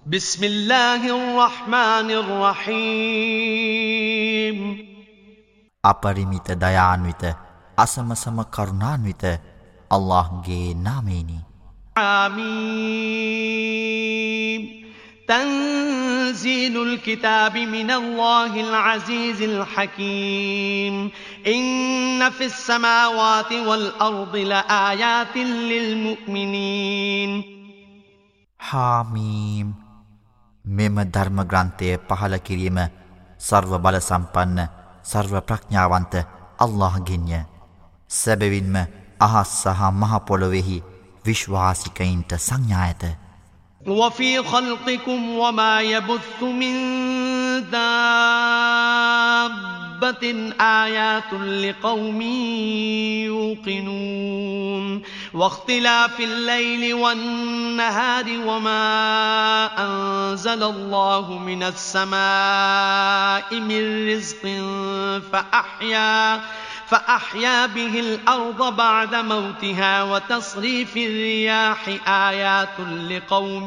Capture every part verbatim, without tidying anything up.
بسم الله الرحمن الرحيم අපරිමිත දයාන්විත අසමසම කරුණාන්විත අල්ලාහ්ගේ නාමයෙනි. آمين تنزيل الكتاب من الله العزيز الحكيم إن في السماوات والأرض لآيات للمؤمنين හාමීම් මෙම ධර්ම ග්‍රන්ථය පහළ කිරීම සර්ව බල සම්පන්න සර්ව ප්‍රඥාවන්ත අල්ලාහ්ගෙන්ය. සැබවින්ම අහස් සහ මහ පොළොවේහි විශ්වාසිකයින්ට සංඥා ඇත. وفي خلقكم وما يبث من دابة آيات لقوم يوقنون واختلاف الليل والنهار وما أنزل الله من السماء من رزق فأحيا فأحيا به الأرض بعد موتها وتصريف الرياح آيات لقوم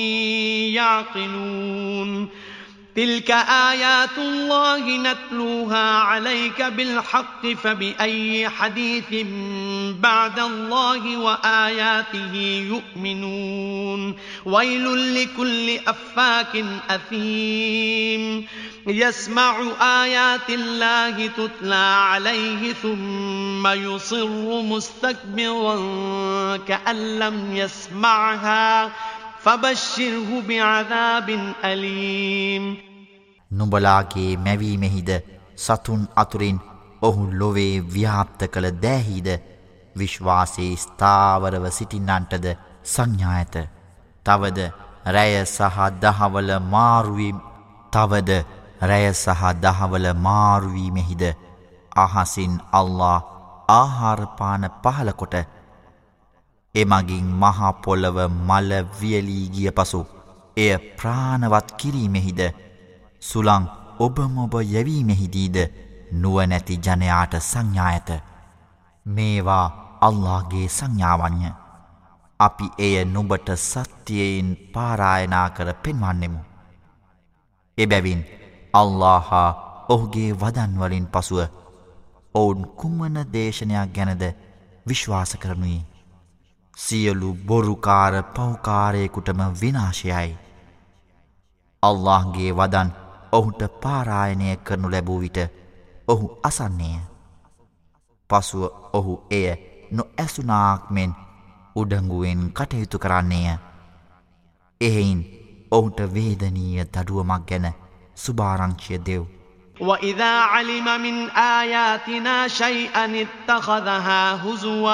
يعقلون تلك آيات الله نتلوها عليك بالحق فبأي حديث بعد الله وآياته يؤمنون ويل لكل أفاك أثيم يسمع آيات الله تتلى عليه ثم يصر مستكبرا كأن لم يسمعها فبشره بعذاب أليم නුඹලාගේ මැවීමෙහිද සතුන් අතුරින් ඔහු ලොවේ ව්‍යාප්ත කළ දෑහිද විශ්වාසයේ ස්ථාවරව සිටින්නන්ටද සංඥා ඇත. තවද රැය සහ දහවල මාරුවීම තවද රැය සහ දහවල මාරුවීමෙහිද අහසින් අල්ලාහ් ආහාරපාන පහල කොට එමගින් මහා පොළව මල වියලී ගිය පසු එය ප්‍රාණවත් කිරීමෙහිද සුළං ඔබමොබ යැවීමෙහිදීද නුවණැති ජනයාට සංඥා ඇත. මේවා අල්ලාහ්ගේ සංඥාවන්ය. අපි එය නුඹට සත්‍යයෙන් පාරායනා කර පෙන්වන්නෙමු. එබැවින් අල්ලාහ් හා ඔහුගේ වදන් වලින් පසුව ඔවුන් කුමන දේශනයක් ගැනද විශ්වාස කරනුයේ? සියලු බොරුකාර පෞකාරයෙකුටම විනාශයයි. අල්ලාහ්ගේ වදන් ඔහුට පාරායනය කරනු ලැබූ විට ඔහු අසන්නේය. පසුව ඔහු එය නොඇසුනාක් මෙන් උඩඟුවෙන් කටයුතු කරන්නේය. එහෙයින් ඔහුට වේදනීය දඩුවමක් ගැන සුභාරංචිය දෙව්. وإذا علم من آياتنا شيئا اتخذها هزوا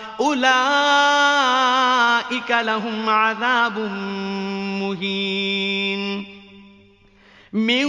أولئك لهم عذاب مهين من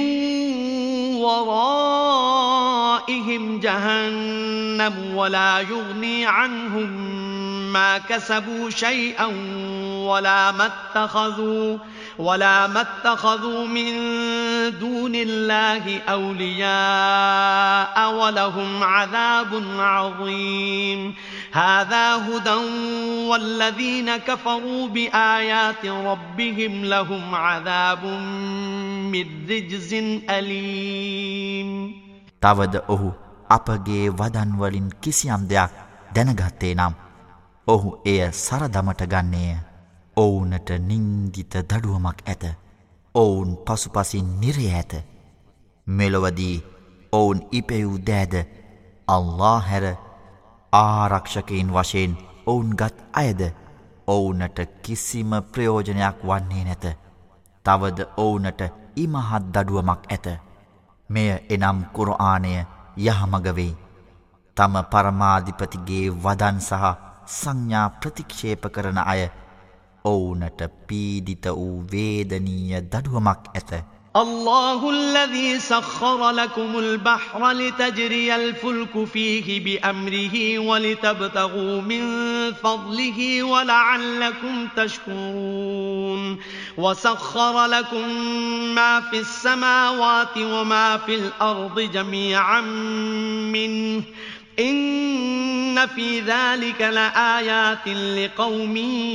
ورائهم جهنم ولا يغني عنهم ما كسبوا شيئا ولا ما اتخذوا ولا ما اتخذوا من دون الله أولياء ولهم عذاب عظيم هذا هدى والذين كفروا بآيات ربهم لهم عذاب من رجز أليم තවද ඔහු අපගේ වදන් වලින් කිසියම් දෙයක් දැනගත්තේ නම් ඔහු එය සරදමට ගන්නේය. ඔවුනට නින්දිත දඩුවමක් ඇත. ඔවුන් පසුපසින් නිරය ඇත. මෙලොවදී ඔවුන් ඉපෙවූ දෑද අල්ලාහ් හැර ආරක්ෂකයින් වශයෙන් ඔවුන් ගත් අයද ඔවුනට කිසිම ප්‍රයෝජනයක් වන්නේ නැත. තවද ඔවුනට ඉමහත් දඩුවමක් ඇත. මෙය එනම් කුර්ආනය යහමග වෙයි. තම පරමාධිපතිගේ වදන් සහ සංඥා ප්‍රතික්ෂේප කරන අය ඔවුනට පීඩිත වූ වේදනීය දඩුවමක් ඇත. الله الذي سخر لكم البحر لتجري الفلك فيه بأمره ولتبتغوا من فضله ولعلكم تشكرون وسخر لكم ما في السماوات وما في الأرض جميعا منه إن في ذلك لآيات لقوم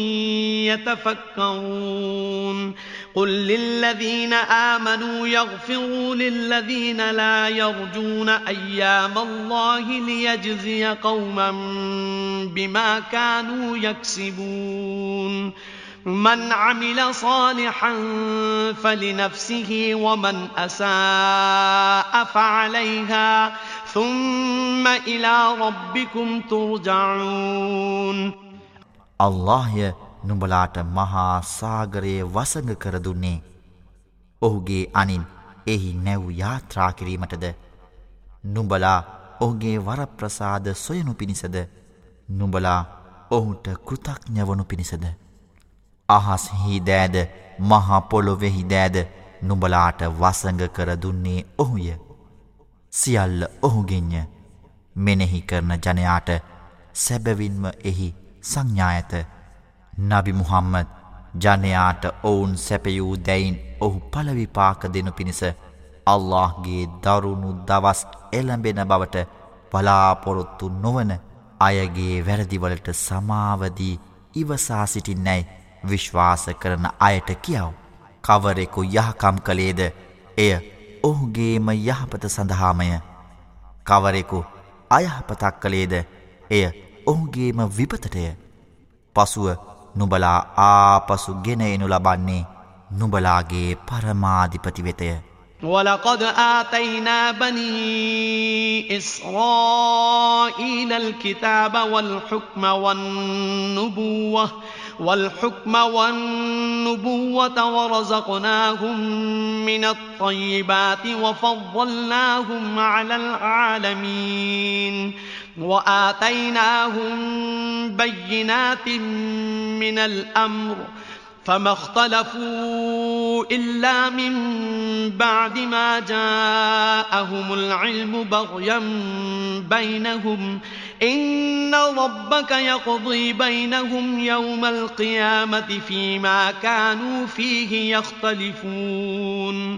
يتفكرون قل للذين آمنوا يغفروا للذين لا يرجون أيام الله ليجزي قوما بما كانوا يكسبون من عمل صالحا فلنفسه ومن أساء فعليها ثم إلى ربكم ترجعون الله නුඹලාට මහා සාගරයේ වසඟ කර දුන්නේ ඔහුගේ අනින් එහි නැව් යාත්‍රා කිරීමටද නුඹලා ඔහුගේ වරප්‍රසාද සොයනු පිණිසද නුඹලා ඔහුට කෘතඥ වනු පිණිසද අහස්හි දෑද මහා පොළොවෙහි දෑද නුඹලාට වසඟ කර දුන්නේ ඔහුය සියල්ල ඔහුගෙන්ය මෙනෙහි කරන ජනයාට සැබවින්ම එහි සංඥා ඇත නබි මුහම්මද් ජනයාට ඔවුන් සැපයූ දැයින් ඔහු පළවිපාක දෙනු පිණිස අල්ලාහ්ගේ දරුණු දවස් එළඹෙන බවට බලාපොරොත්තු නොවන අයගේ වැරදිවලට සමාවදී ඉවසා සිටින්නැයි විශ්වාස කරන අයට කියව. කවරෙකු යහකම් කළේද එය ඔහුගේම යහපත සඳහාමය. කවරෙකු අයහපතක් කළේද එය ඔහුගේම විපතටය. පසුව නුඹලා ආපසු ගෙන එනු ලබන්නේ නුඹලාගේ පරමාධිපති වෙතය. وَلَقَدْ آتَيْنَا بَنِي إِسْرَائِيلَ الْكِتَابَ وَالْحُكْمَ وَالنُّبُوَّةَ وَالْحُكْمَ وَالنُّبُوَّةَ وَرَزَقْنَاهُمْ مِنَ الطَّيِّبَاتِ وَفَضَّلْنَاهُمْ عَلَى الْعَالَمِينَ وَآتَيْنَاهُمْ بَيِّنَاتٍ مِنَ الْأَمْرِ فما اختلفوا إلا من بعد ما جاءهم العلم بغيا بينهم إن ربك يقضي بينهم يوم القيامة فيما كانوا فيه يختلفون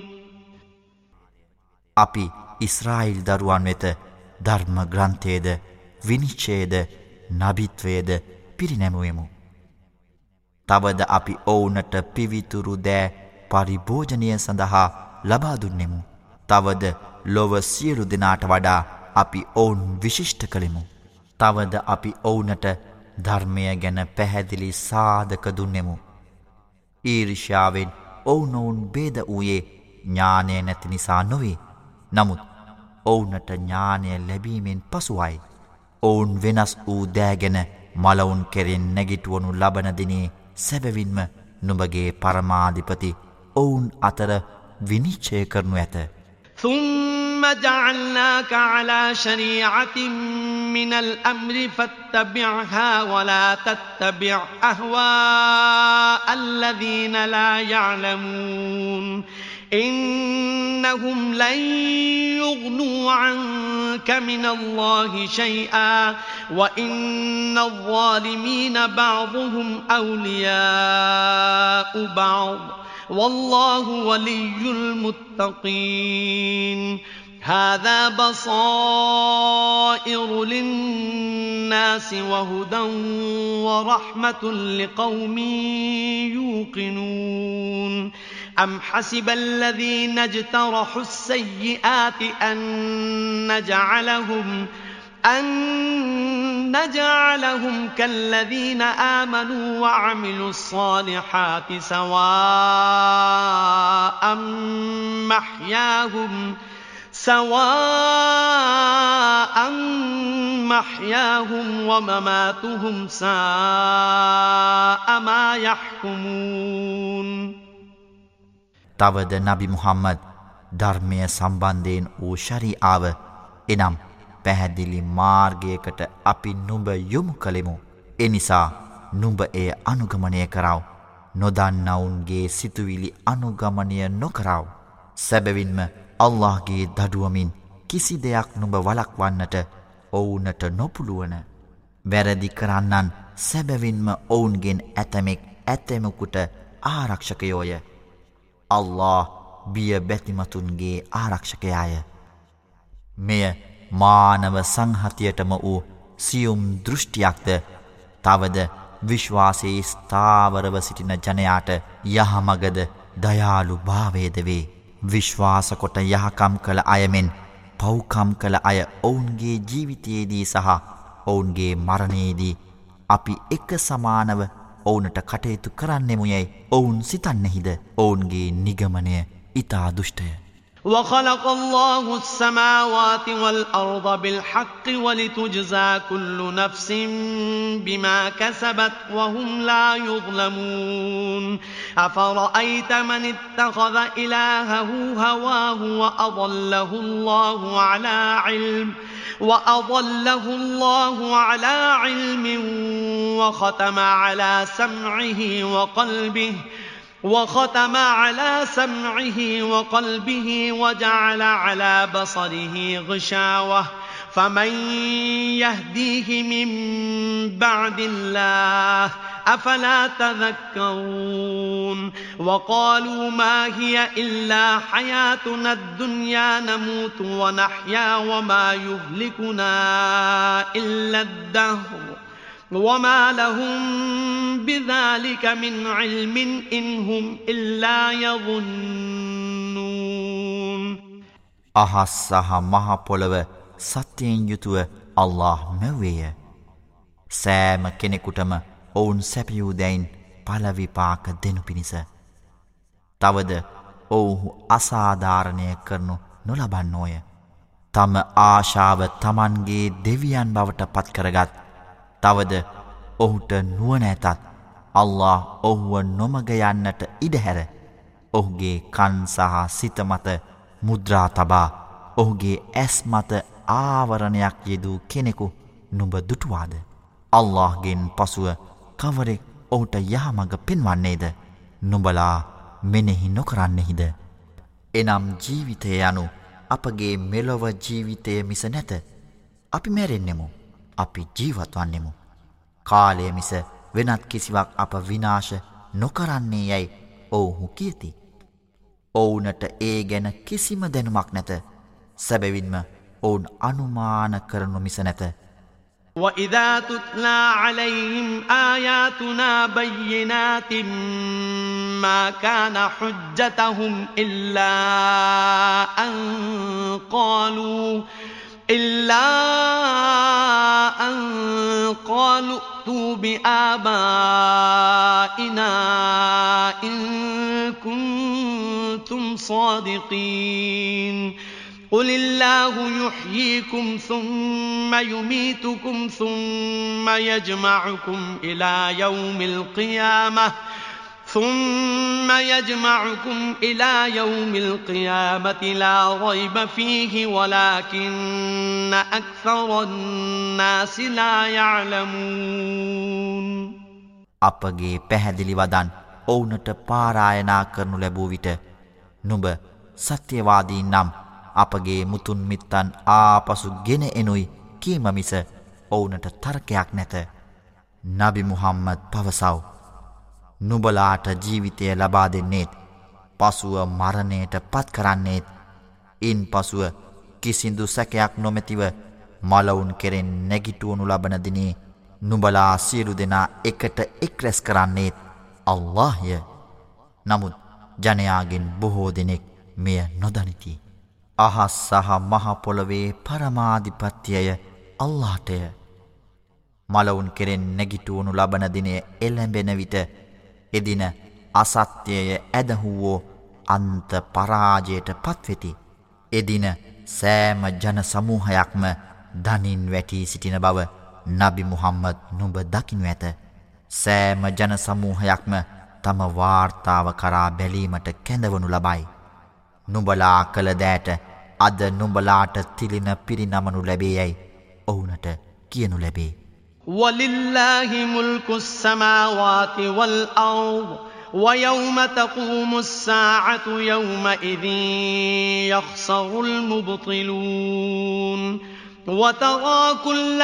අපි ඉස්රායිල් දරුවන් වෙත ධර්ම ග්‍රන්ථයේද විනිශ්චයේද නබිත්වයේද පිරිනැමුවෙමු. තවද අපි ඔවුනට පිවිතුරු දෑ පරිභෝජනය සඳහා ලබා දුන්නෙමු. තවද ලොව සියලු දෙනාට වඩා අපි ඔවුන් විශිෂ්ට කළෙමු. තවද අපි ඔවුනට ධර්මය ගැන පැහැදිලි සාධක දුන්නෙමු. ඊර්ෂ්‍යාවෙන් ඔවුනොවුන් බේද වූයේ ඥානය නැති නිසා නොවේ. නමුත් ඔවුනට ඥානය ලැබීමෙන් පසුවයි. ඔවුන් වෙනස් වූ දෑගෙන මලවුන් කෙරෙන් නැගිටුවනු ලබන දිනේ සැබවින්ම නුඹගේ පරමාධිපති ඔවුන් අතර විනිශ්චය කරනු ඇත. ثُمَّ جَعَلْنَاكَ عَلَى شَرِيعَةٍ مِّنَ الْأَمْرِ فَاتَّبِعْهَا وَلَا تَتَّبِعْ أَهْوَاءَ الَّذِينَ لَا يَعْلَمُونَ إِنَّهُمْ لَن يُغْنُوا عَنكَ مِنَ اللَّهِ شَيْئًا وَإِنَّ الظَّالِمِينَ بَعْضُهُمْ أَوْلِيَاءُ بَعْضٍ وَاللَّهُ وَلِيُّ الْمُتَّقِينَ هَذَا بَصَائِرُ لِلنَّاسِ وَهُدًى وَرَحْمَةٌ لِقَوْمٍ يُوقِنُونَ أَمْ حَسِبَ الَّذِينَ اجْتَرَحُوا السَّيِّئَاتِ أَن نَّجْعَلَهُمْ أَن نَّجْعَلَهُمْ كَالَّذِينَ آمَنُوا وَعَمِلُوا الصَّالِحَاتِ سَوَاءً مَحْيَاهُمْ سَوَاءً مَحْيَاهُمْ وَمَمَاتُهُمْ سَاءَ مَا يَحْكُمُونَ තවද නබි මුහම්මද් ධර්මය සම්බන්ධයෙන් වූ ශරීආව එනම් පැහැදිලි මාර්ගයකට අපි නුඹ යොමු කළෙමු. එනිසා නුඹ එය අනුගමනය කරව. නොදන්නවුන්ගේ සිතුවිලි අනුගමනය නොකරව. සැබවින්ම අල්ලාහ්ගේ දඩුවමින් කිසි දෙයක් නුඹ වළක්වන්නට ඔවුනට නොපුළුවන. වැරදි කරන්නන් සැබවින්ම ඔවුන්ගෙන් ඇතමෙක් ඇතෙමකුට ආරක්ෂකයෝය. අල්ලාහ් බිය බැතිමතුන්ගේ ආරක්ෂකයාය. මෙය මානව සංහතියටම වූ සියුම් දෘෂ්ටියක්ද තවද විශ්වාසයේ ස්ථාවරව සිටින ජනයාට යහමගද දයාලු භාවයද වේ. විශ්වාස කොට යහකම් කළ අයමෙන් පව්කම් කළ අය ඔවුන්ගේ ජීවිතයේදී සහ ඔවුන්ගේ මරණයේදී අපි එක සමානව ඔවුනට කටයුතු කරන්නෙමු යැයි ඔවුන් සිතන්නෙහිද? ඔවුන්ගේ නිගමනය ඉතා දුෂ්ටය. وخلق الله السماوات والأرض بالحق ولتجزى كل نفس بما كسبت وهم لا يظلمون أفرأيت من اتخذ إلهه هواه وأضله الله على علم وأضله الله على علم وختم على سمعه وقلبه وختم على سمعه وقلبه وجعل على بصره غشاوة فمن يهديه من بعد الله أفلا تذكرون وقالوا ما هي إلا حياتنا الدنيا نموت ونحيا وما يهلكنا إلا الدهر وما لهم بذلك من علم إن هم إلا يظنون. අහස් සහ මහ පොළව සත්‍යයෙන් යුතුව අල්ලාහ් මැව්වේය. සෑම කෙනෙකුටම ඔවුන් සැපයූ දැයින් පළ විපාක දෙනු පිණිස. තවද ඔවුහු අසාධාරණය කරනු නොලබන්නෝය. තම ආශාව තමන්ගේ දෙවියන් බවට පත් කරගත් තවද ඔහුට නුවණ ඇතත් අල්ලාහ් ඔහුව නොමග යන්නට ඉඩහැර ඔහුගේ කන් සහ සිත මත මුද්‍රා තබා ඔහුගේ ඇස් මත ආවරණයක් යෙදූ කෙනෙකු නුඹ දුටුවාද? අල්ලාහ්ගෙන් පසුව කවරෙක් ඔහුට යහමඟ පෙන්වන්නේද? නුඹලා මෙනෙහි නොකරන්නෙහිද? එනම් ජීවිතය යනු අපගේ මෙලොව ජීවිතය මිස නැත. අපි මැරෙන්නෙමු. අපි ජීවත් වන්නෙමු. කාලය මිස වෙනත් කිසිවක් අප විනාශ නොකරන්නේ යැයි ඔවුහු කියති. ඔවුනට ඒ ගැන කිසිම දැනුමක් නැත. සැබවින්ම ඔවුන් අනුමාන කරනු මිස නැත. وَإِذَا تُتْلَى عَلَيْهِمْ آيَاتُنَا بَيِّنَاتٍ مَا كَانَ حُجَّتَهُمْ إِلَّا أَن قَالُوا إِلَّا أَن قَالُوا ائْتُوا بِآبَائِنَا إِن كُنتُمْ صَادِقِينَ قُلِ اللَّهُ يُحْيِيكُمْ ثُمَّ يُمِيتُكُمْ ثُمَّ يَجْمَعُكُمْ إِلَى يَوْمِ الْقِيَامَةِ ثُمَّ يَجْمَعُكُمْ إِلَى يَوْمِ الْقِيَامَةِ لَا رَيْبَ فِيهِ وَلَكِنَّ أَكْثَرَ النَّاسِ لَا يَعْلَمُونَ. අපගේ පැහැදිලි වදන් ඔවුනට පාරායනා කරනු ලැබූ විට නුඹ සත්‍යවාදී නම් අපගේ මුතුන් මිත්තන් ආපසු ගෙන එනුයි කීම මිස ඔවුනට තර්කයක් නැත. නබි මුහම්මද් පවසව. නුඹලාට ජීවිතය ලබා දෙන්නේත් පසුව මරණයට පත් කරන්නේත් ඉන් පසුව කිසිදු සැකයක් නොමැතිව මලවුන් කෙරෙන් නැගිටුවනු ලබන දිනේ නුඹලා සියලු දෙනා එකට එක් රැස් කරන්නේත් අල්ලාහ්ය. නමුත් ජනයාගෙන් බොහෝ දෙනෙක් මෙය නොදනිති. අහස් සහ මහ පොළවේ පරමාධිපත්‍යය අල්ලාහ්ටය. මලවුන් කෙරෙන් නැගිටුවනු ලබන දිනය එළඹෙන විට එදින අසත්‍යය ඇදහුවෝ අන්ත පරාජයට පත්වෙති. එදින සෑම ජන සමූහයක්ම දනින් වැටී සිටින බව නබි මුහම්මද් නුඹ දකිනු ඇත. සෑම ජන සමූහයක්ම තම වාර්තාව කරා බැලීමට කැඳවනු ලබයි. නුඹලා කළ දෑට අද නුඹලාට තිලින පිරිනමනු ලැබේ යැයි ඔවුනට කියනු ලැබේ. وَلِلَّهِ مُلْكُ السَّمَاوَاتِ وَالْأَرْضِ وَيَوْمَ تَقُومُ السَّاعَةُ يَوْمَئِذٍ يَخْسَرُ الْمُبْطِلُونَ وَتَرَى كُلَّ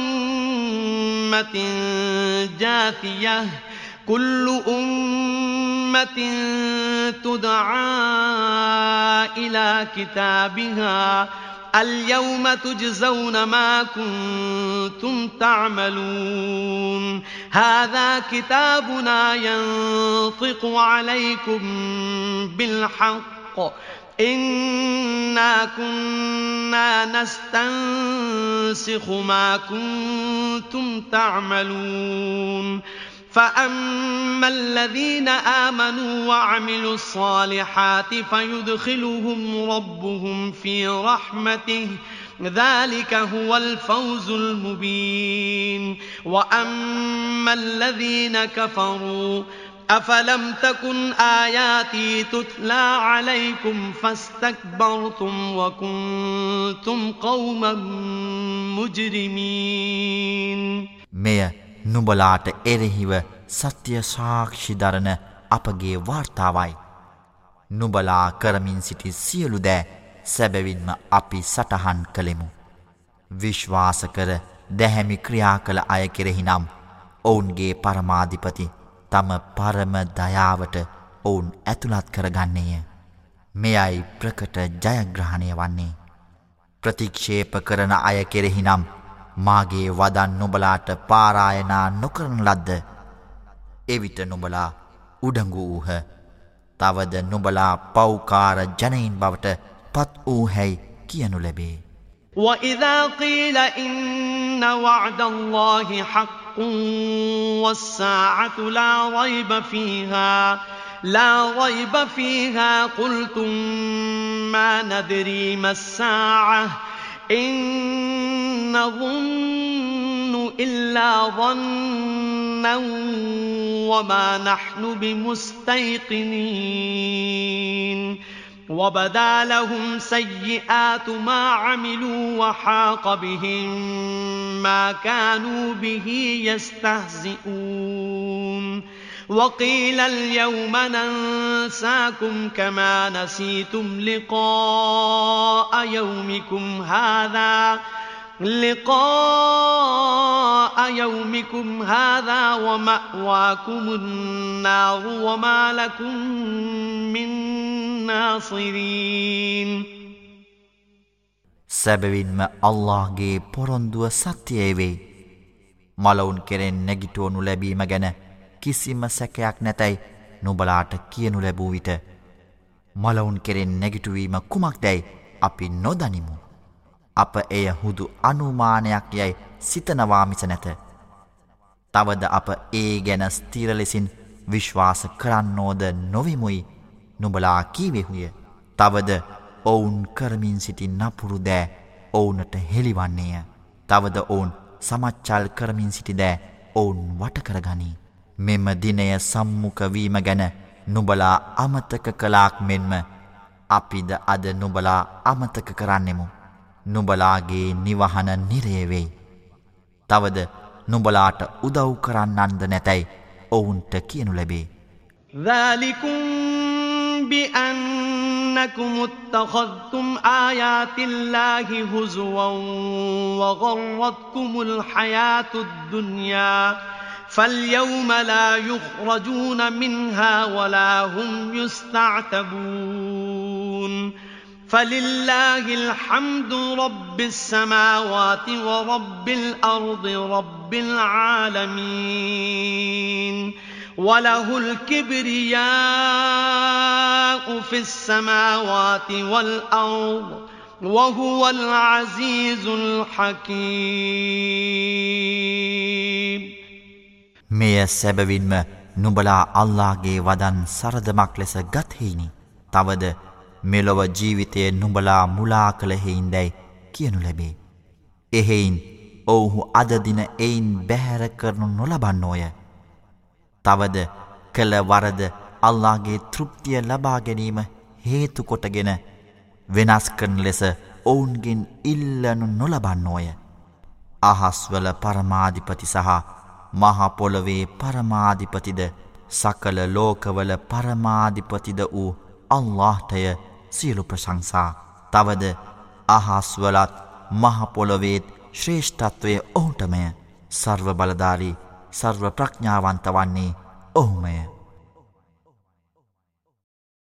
أُمَّةٍ جَاثِيَةً كُلُّ أُمَّةٍ تُدْعَى إِلَى كِتَابِهَا اليوم تجزون ما كنتم تعملون هذا كتابنا ينطق عليكم بالحق إنا كنا نستنسخ ما كنتم تعملون فأما الذين آمنوا وعملوا الصالحات فيدخلهم ربهم في رحمته ذلك هو الفوز المبين وأما الذين كفروا أفلم تكن آياتي تتلى عليكم فاستكبرتم وكنتم قوما مجرمين නුඹලාට එරෙහිව සත්‍ය සාක්ෂි දරන අපගේ වාර්තාවයි. නුඹලා කරමින් සිටි සියලු දෑ සැබවින්ම අපි සටහන් කළෙමු. විශ්වාස කර දැහැමි ක්‍රියා කළ අය කෙරෙහි නම් ඔවුන්ගේ පරමාධිපති තම පරම දයාවට ඔවුන් ඇතුළත් කරගන්නේය. මෙයයි ප්‍රකට ජයග්‍රහණය වන්නේ. ප්‍රතික්ෂේප කරන අය කෙරෙහි නම් මාගේ වදන් නුඹලාට පාරායනා නොකරන ලද්ද. එවිට නුඹලා උඩඟු වූහ. තවද නුඹලා පෞකාර ජනයින් බවට පත් වූ හැයි කියනු ලැබේ. وَإِذَا قِيلَ إِنَّ وَعْدَ اللَّهِ حَقٌّ وَالسَّاعَةُ لَا رَيْبَ فِيهَا لَا رَيْبَ فِيهَا قُلْتُم مَّا نَدْرِي مَا السَّاعَةُ إِن نَّظُنُّ إِلَّا ظَنًّا وَمَا نَحْنُ بِمُسْتَيْقِنِينَ وَبَدَا لَهُمْ سَيِّئَاتُ مَا عَمِلُوا وَحَاقَ بِهِم مَّا كَانُوا بِهِ يَسْتَهْزِئُونَ وَقِيلَ الْيَوْمَ نَنسَاكُمْ كَمَا نَسِيتُمْ لِقَاءَ يَوْمِكُمْ هَٰذَا لقاء يومكم هذا ومأواكم النار وما لكم من ناصرين සැබවින්ම අල්ලාහ්ගේ පොරොන්දුව සත්‍යය වේ. මලවුන් කෙරෙන් නැගිටවනු ලැබීම ගැන කිසිම සැකයක් නැතයි නුඹලාට කියනු ලැබූ විට මලවුන් කෙරෙන් නැගිටුවීම කුමක්දැයි අපි නොදනිමු. අප එය හුදු අනුමානයක් යැයි සිතනවා මිස නැත. තවද අප ඒ ගැන ස්ථිර ලෙසින් විශ්වාස කරන්නෝද නොවෙමුයි නුඹලා කීවෙහුය. තවද ඔවුන් කරමින් සිටි නපුරු දෑ ඔවුනට හෙළිවන්නේය. තවද ඔවුන් සමච්චල් කරමින් සිටි දෑ ඔවුන් වටකරගනී. මෙම දිනය සම්මුඛවීම ගැන නුඹලා අමතක කලාක් මෙන්ම අපිද අද නුඹලා අමතක කරන්නෙමු. නුඹලාගේ නිවහන නිරය වෙයි. තවද නුඹලාට උදව් කරන්නන්ද නැතැයි ඔවුන්ට කියනු ලැබේ. ذَلِكُمْ بِأَنَّكُمُ اتَّخَذْتُمْ آيَاتِ اللَّهِ هُزُوًا وَغَرَّتْكُمُ الْحَيَاةُ الدُّنْيَا فَالْيَوْمَ لَا يُخْرَجُونَ مِنْهَا وَلَا هُمْ يُسْتَعْتَبُونَ فَلِلَّهِ الْحَمْدُ رَبِّ السَّمَاوَاتِ وَرَبِّ الْأَرْضِ رَبِّ الْعَالَمِينَ وَلَهُ الْكِبْرِيَاءُ فِي السَّمَاوَاتِ وَالْأَرْضِ وَهُوَ الْعَزِيزُ الْحَكِيمُ මෙය සැබවින්ම නුඹලා අල්ලාහ්ගේ වදන් සරදමක් ලෙස ගත් හේිනි. තවද මෙලොව ජීවිතය නුඹලා මුලා කළ හේින්දැයි කියනු ලැබේ. එහෙයින් ඔවුහු අද දින එයින් බැහැර කරනු නොලබන්නෝය. තවද කළ වරද අල්ලාහ්ගේ තෘප්තිය ලබා ගැනීම හේතු කොටගෙන වෙනස් කරන ලෙස ඔවුන්ගෙන් ඉල්ලනු නොලබන්නෝය. අහස්වල පරමාධිපති සහ මහ පොළොවේ පරමාධිපතිද සකල ලෝකවල පරමාධිපතිද වූ අල්ලාහ්ටය සියලු ප්‍රශංසා. තවද අහස්වලත් මහ පොළොවේත් ශ්‍රේෂ්ඨත්වය ඔහුටමය. සර්ව බලධාරී සර්ව ප්‍රඥාවන්ත වන්නේ ඔහුමය.